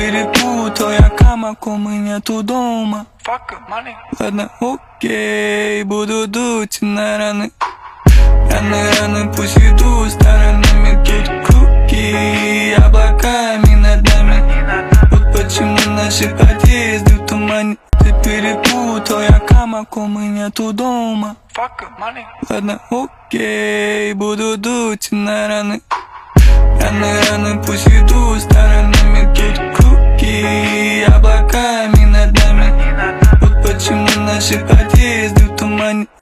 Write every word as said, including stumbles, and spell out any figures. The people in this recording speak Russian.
перепутал я камаку, мы нету дома. Ладно, окей, буду дуть на раны. Раны, раны, пусть идут сторонами. Тут круги, облаками над нами. Вот почему наши подъезды в тумане. Ты перепутал я камаку, мы нету дома. Ладно, окей, буду дуть на раны. Раны, раны, пусть идут сторонами. Тут круги, облаками над нами. Вот почему наши подъезды в тумане.